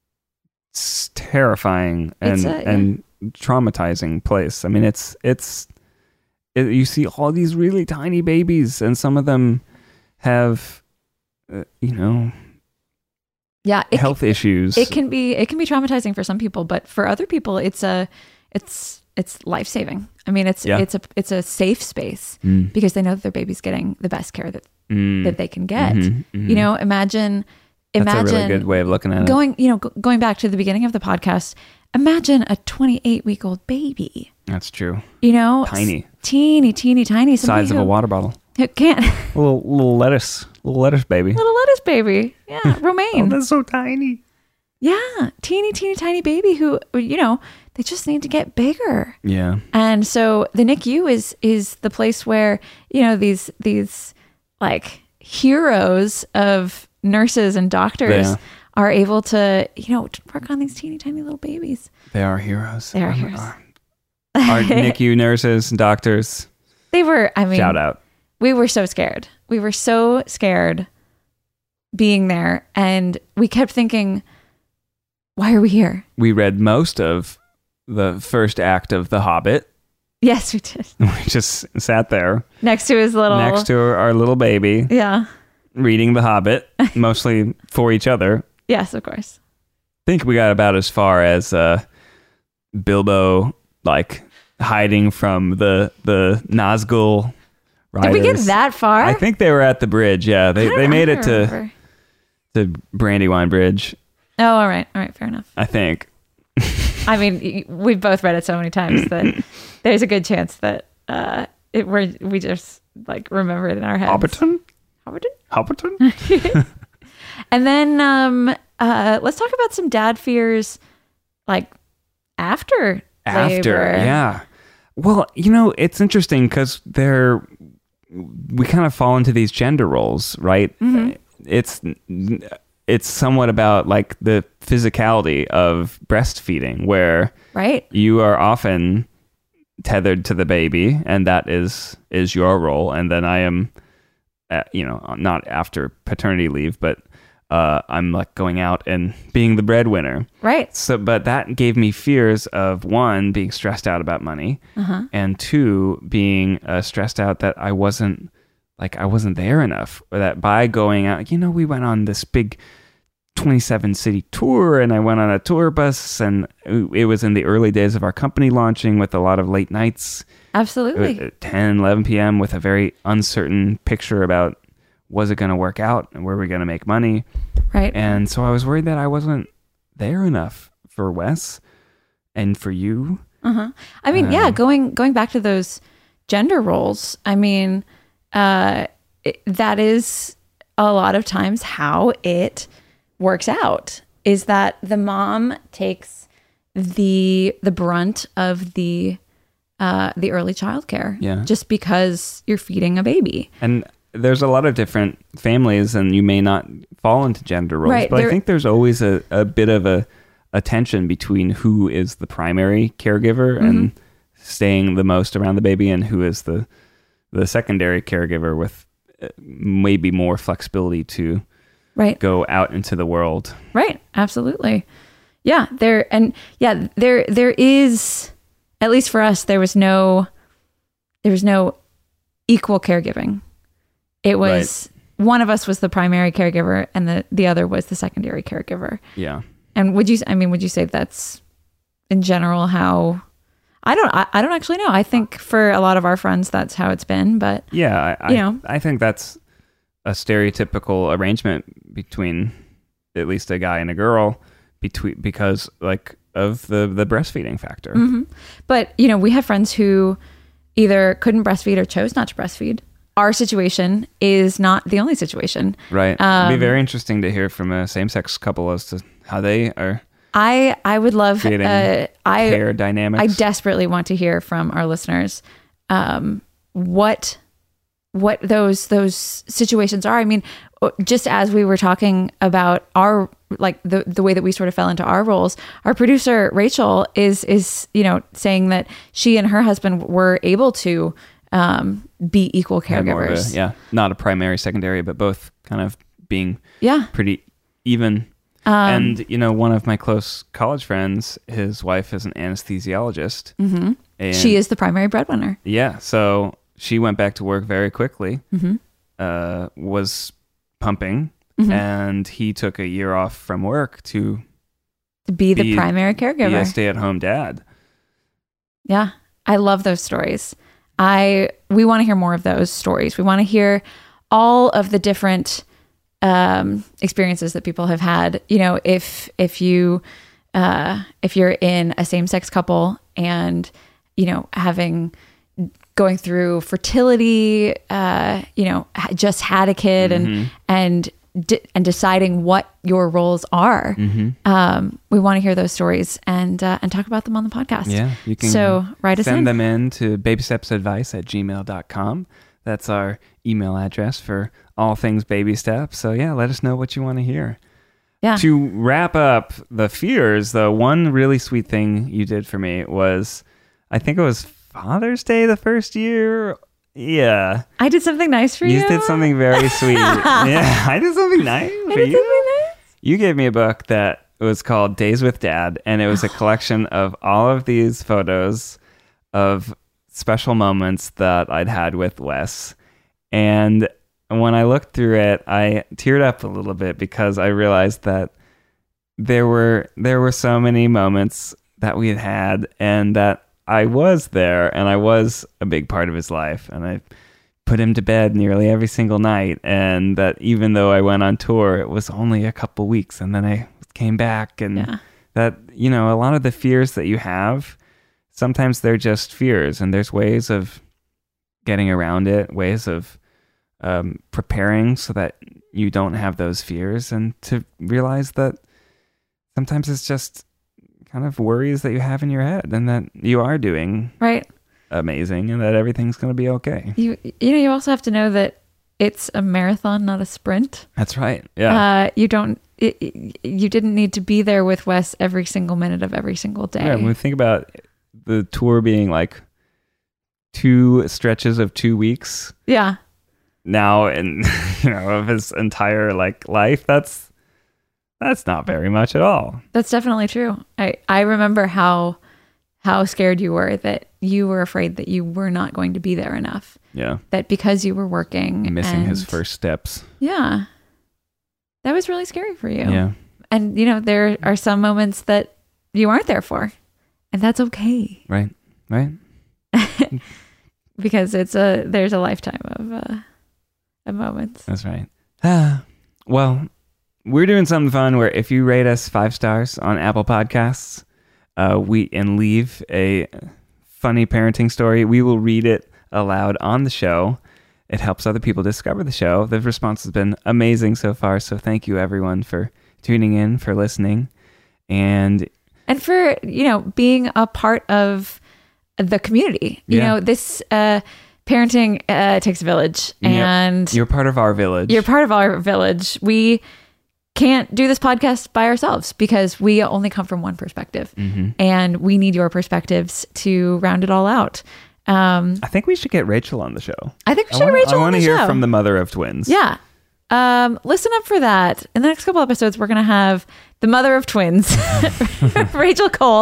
s- terrifying and It's a- yeah. and traumatizing place. I mean, it's it's it, you see all these really tiny babies, and some of them have, uh, you know, yeah, it, health issues. it can be it can be traumatizing for some people, but for other people, it's a it's it's life saving. I mean, it's Yeah. it's a it's a safe space Mm. because they know that their baby's getting the best care that Mm. that they can get. Mhm, mhm. You know, imagine That's imagine a really good way of looking at it. going you know go, going back to the beginning of the podcast. Imagine a twenty-eight week old baby. That's true. You know, Tiny. S- teeny, teeny, tiny. Somebody Size of a who- water bottle. who can't. Little little lettuce, little lettuce baby. Little lettuce baby. Yeah, Oh, romaine. that's so tiny. Yeah, teeny, teeny, tiny baby who you know they just need to get bigger. Yeah. And so the N I C U is is the place where you know these these like heroes of nurses and doctors Yeah. are able to you know to work on these teeny tiny little babies. They are heroes. They are Our- heroes. Our, our N I C U nurses and doctors. They were. I mean, Shout out. we were so scared. We were so scared being there, and we kept thinking, "Why are we here?" We read most of the first act of The Hobbit. Yes, we did. We just sat there Next to his little. next to our little baby Yeah. reading The Hobbit, mostly for each other. Yes, of course. I think we got about as far as uh, Bilbo, like, hiding from the, the Nazgul riders. Did we get that far? I think they were at the bridge, yeah. They I don't- they I made don't it to, remember. to Brandywine Bridge, Oh, all right, all right, fair enough. I think. I mean, y- we've both read it so many times that there's a good chance that uh, it we're, we just like remember it in our heads. Hobbiton? Hobbiton? Hobbiton? And then um, uh, let's talk about some dad fears, like after After, labor. yeah. Well, you know, it's interesting because they're we kind of fall into these gender roles, right? Mm-hmm. It's it's somewhat about like the physicality of breastfeeding, where Right. you are often tethered to the baby, and that is is your role. And then I am, uh, you know, not after paternity leave, but uh, I'm like going out and being the breadwinner. Right. So, but that gave me fears of, one, being stressed out about money, Uh-huh. and two, being uh, stressed out that I wasn't like I wasn't there enough, or that by going out, you know, we went on this big twenty-seven city tour, and I went on a tour bus, and it was in the early days of our company launching with a lot of late nights. Absolutely. At ten, eleven p.m. with a very uncertain picture about, was it going to work out and were we going to make money? Right. And so I was worried that I wasn't there enough for Wes and for you. Uh-huh. I mean, yeah, going going back to those gender roles, I mean, uh, it, that is a lot of times how it works out, is that the mom takes the the brunt of the uh, the early childcare, Yeah. just because you're feeding a baby. And there's a lot of different families, and you may not fall into gender roles, Right, but I there- think there's always a, a bit of a, a tension between who is the primary caregiver and staying the most around the baby, and who is the the secondary caregiver with uh, maybe more flexibility to Right. go out into the world. Right. Absolutely. Yeah. There and yeah, there there is, at least for us, there was no there was no equal caregiving. It was one of us was the primary caregiver, and the the other was the secondary caregiver. Yeah. And would you I mean, would you say that's in general how I don't I, I don't actually know. I think for a lot of our friends that's how it's been, but Yeah, I, You I, know. I think that's a stereotypical arrangement between at least a guy and a girl, between because like of the the breastfeeding factor. Mm-hmm. But, you know, we have friends who either couldn't breastfeed or chose not to breastfeed. Our situation is not the only situation. Right. It'd Um, be very interesting to hear from a same-sex couple as to how they are I I would love creating uh, I pair dynamics. I desperately want to hear from our listeners um, what what those those situations are. I mean, just as we were talking about our like the the way that we sort of fell into our roles, our producer Rachel is is you know saying that she and her husband were able to um, be equal Had more of a- caregivers. yeah, not a primary, secondary, but both kind of being Yeah. pretty even. Um, and you know, one of my close college friends, his wife is an anesthesiologist. Mm-hmm. And she is the primary breadwinner. Yeah, so she went back to work very quickly, Mm-hmm. uh, was pumping, and he took a year off from work to To be the Be- primary be caregiver. a stay-at-home dad. Yeah, I love those stories. I we want to hear more of those stories. We want to hear all of the different um, experiences that people have had. You know, if if you uh, if you're in a same-sex couple and you know having going through fertility, uh, you know, ha- just had a kid and and de- and deciding what your roles are. Um, we want to hear those stories and uh, and talk about them on the podcast. Yeah, you can So write us send in. them in to babystepsadvice at gmail dot com. That's our email address for all things baby steps. So yeah, let us know what you want to hear. Yeah. To wrap up the fears, though, one really sweet thing you did for me was, I think it was Father's Day the first year. Yeah. I did something nice for you. You did something very sweet. Yeah, I did something nice I for did you. something nice. You gave me a book that was called Days with Dad, and it was a collection of all of these photos of special moments that I'd had with Wes. And when I looked through it, I teared up a little bit because I realized that there were there were so many moments that we had had, and that I was there, and I was a big part of his life, and I put him to bed nearly every single night, and that even though I went on tour, it was only a couple weeks, and then I came back, and Yeah. that, you know, a lot of the fears that you have, sometimes they're just fears, and there's ways of getting around it, ways of um, preparing so that you don't have those fears, and to realize that sometimes it's just kind of worries that you have in your head, and that you are doing Right. amazing, and that everything's going to be okay. You you know you also have to know that it's a marathon, not a sprint. That's right. Yeah. Uh, you don't, it, it- you didn't need to be there with Wes every single minute of every single day. Yeah, when we think about the tour being like two stretches of two weeks Yeah. now, and you know, of his entire like life, that's that's not very much at all. That's definitely true. I, I remember how how scared you were that you were afraid that you were not going to be there enough. Yeah, That because you were working, missing his and- first steps. Yeah, that was really scary for you. Yeah, And you know there are some moments that you aren't there for, and that's okay right, right. because it's a there's a lifetime of uh, of moments. That's right. Ah, well, we're doing something fun where if you rate us five stars on Apple Podcasts, uh, we and leave a funny parenting story, we will read it aloud on the show. It helps other people discover the show. The response has been amazing so far, so thank you everyone for tuning in, for listening, and And for, you know, being a part of the community. You Yeah. know, this uh, parenting uh, takes a village, Yep. and you're part of our village. you're part of our village. We can't do this podcast by ourselves because we only come from one perspective, Mhm. and we need your perspectives to round it all out. Um, I think we should get Rachel on the show. I think we I should wanna, Rachel I on wanna the hear show. from the mother of twins. Yeah. Um, listen up for that. In the next couple episodes, we're going to have the mother of twins, Rachel Cole.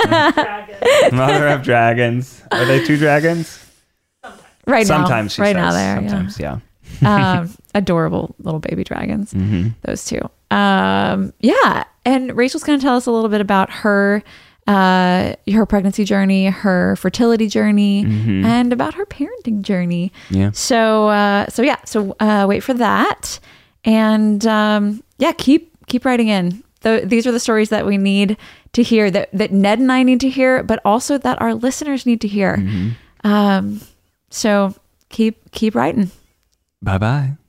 Mother of dragons. Are they two dragons? right Sometimes now. she right says. now there. Sometimes, yeah. Yeah. um, adorable little baby dragons. Mm-hmm. Those two. Um, yeah. And Rachel's going to tell us a little bit about her, uh, her pregnancy journey, her fertility journey, Mhm. and about her parenting journey. Yeah. So, uh, so yeah, so, uh, wait for that. And, um, yeah, keep, keep writing in. The, these are the stories that we need to hear, that, that Ned and I need to hear, but also that our listeners need to hear. Mhm. Um, so keep, keep writing. Bye bye.